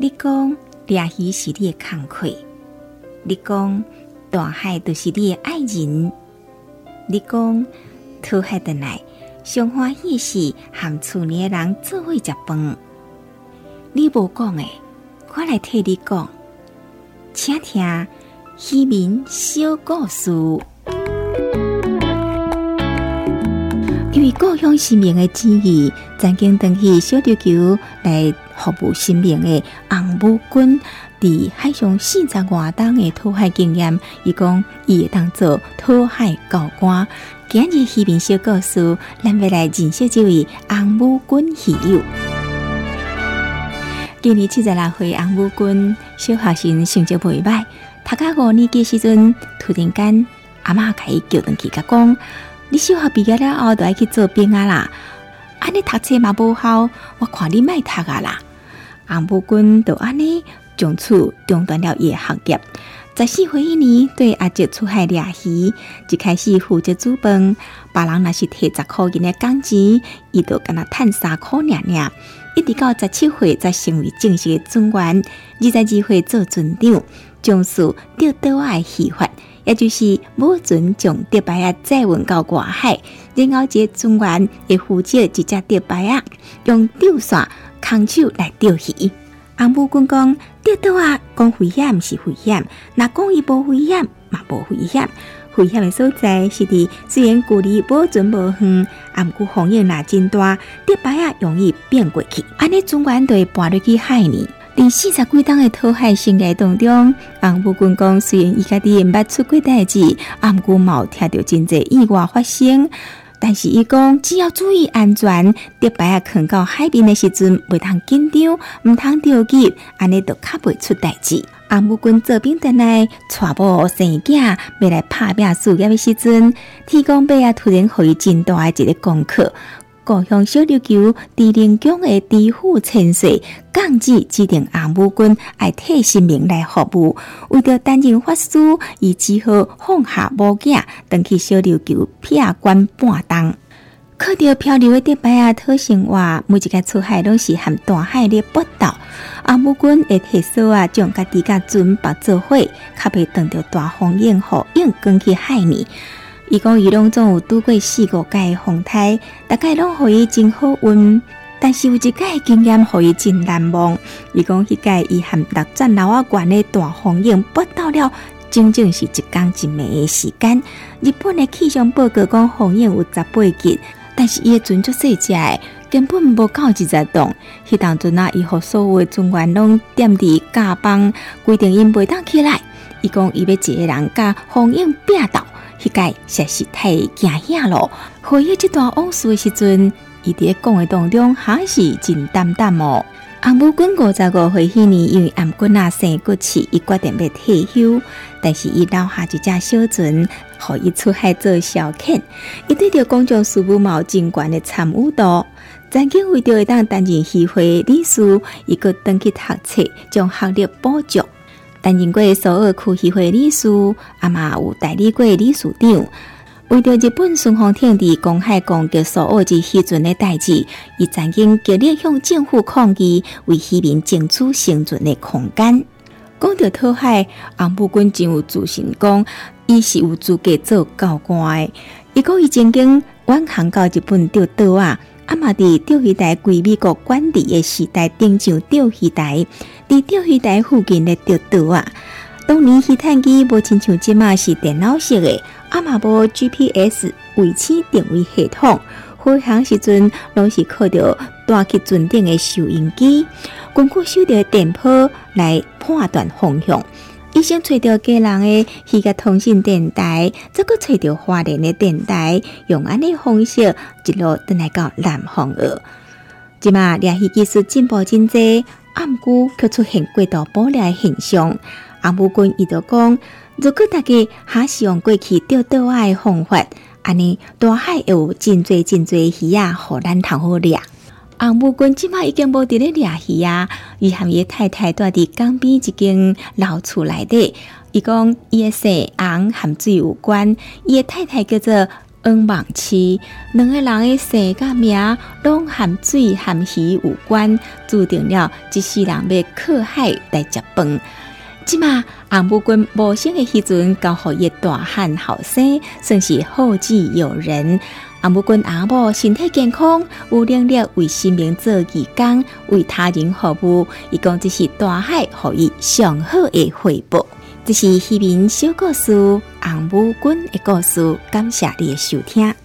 你讲掠鱼是你的工课，你讲大海就是你的爱人，你讲讨海回来上欢喜是和厝里的人做伙食饭。你无讲的，我来替你讲，请听渔民小故事。因为故乡生命的旨意，曾经登去小琉球来服务生命的洪武君，伫海上40多冬的讨海经验，伊讲伊会当做讨海高官。今日渔民小故事，咱要来认识这位洪武君渔友。今年76岁，洪武君小学生成绩袂歹，读到5年级时阵，突然间阿嬷甲伊叫转去，甲讲。你小学毕业了后，就爱去做兵啊啦！安尼读册嘛无效，我看你莫读啊啦！洪武君就安尼从此中断了伊的学业。14岁迄年，对阿叔出海掠鱼，一开始负责煮饭，别人若是摕10块银的工钱，伊就敢若趁3块尔。一直到17岁才成为正式的船员，22岁做船长，从事钓岛仔的渔法。也就是母船将钓牌仔载运到外海，然后这船员会负责一只钓牌仔，用钓线、空手来钓鱼。洪武君讲，钓岛仔讲危险是危险，若讲伊无危险嘛无危险。危险的所在是伫虽然距离无准无远，啊，毋过风影若真大，钓牌仔容易变过去，安尼船员就会пад落去海呢。伫40几冬的讨海生涯当中，洪武君讲，虽然伊家己毋捌出过代志，啊，毋过嘛有听到真侪意外发生。但是伊讲，只要注意安全，钓牌仔囥到海边的时阵，袂通紧张，毋通着急，安尼就较袂出代志。洪武君做兵回来，娶某生囝，要来拍拼事业的时阵，天公伯啊突然予伊真大的一个功课。故乡小琉球地灵宫的知府千岁降旨指定洪武君爱替神明来服务，为着担任法师，伊只好放下母囝，登去小琉球撇关半冬。靠着漂流的钓牌仔讨生活，每一个出海拢是和大海咧搏斗。洪武君会替嫂啊将家己甲船绑做伙，较袂撞着大风影，互影卷去海呢。伊讲伊拢总有拄过4、5届的风台，大概拢互伊真好运，但是有一届经验互伊真难忘。伊讲迄届伊和6层楼仔悬的大风影搏斗了，整整是1天1暝的时间。日本的气象报告讲风影有18级，但是伊的船足细只的，根本无到20栋。迄当阵啊，伊互所有的船员拢踮伫甲帮，规定因袂当起来。伊讲伊要一个人甲风影拼斗。迄届实是太惊吓咯！回忆这段往事的时阵，伊伫咧讲的当中还是真淡淡哦。洪武君55岁迄年，因为颔骨生骨刺，伊决定要退休，但是伊留下一只小船，互伊出海做消遣。伊对着公众事务嘛有真悬的参与度。曾经为着会当担任议会理事，伊阁登去读册，将学历补足。担任过首尔区议会理事，啊嘛有代理过理事长。为着日本顺风艇伫公海攻击首尔之时阵的代志，伊曾经极力向政府抗议，为渔民争取生存的空间。讲到讨海，洪武君真有自信，讲伊是有资格做教官的。伊讲伊曾经远航到日本钓岛啊。啊嘛伫钓鱼台归美国管理的时代，登上钓鱼台，伫钓鱼台附近的钓岛啊。当年鱼探机无亲像即马是电脑式的，啊嘛无 GPS 卫星定位系统，飞行时阵拢是靠着带去船顶的收音机，根据收到电波来判断方向。伊先找到家人的鱼甲通信电台，再搁找到花莲的电台，用安尼方式一路转来到南方澳。即马掠鱼技术进步真济，毋过却出现过度捕猎的现象。洪武君伊就讲，如果大家还是用过去钓岛仔的方法，安尼大海会有真侪鱼啊，互咱通好掠。洪武君即摆已经无伫咧掠鱼啊，伊和伊太太住伫江边一间老厝内底。伊讲伊的姓洪和水有关，伊的太太叫做翁望市两个人的姓甲名拢和水和鱼有关，注定了一世人要靠海来食饭。即马洪武君无生的时阵，交予伊大汉后生，算是后继有人。洪武君阿母身体健康，有能力为生命做义工，为他人服务。伊讲这是大海予伊上好的回报。这是渔民小故事，洪武君的故事。感谢你的收听。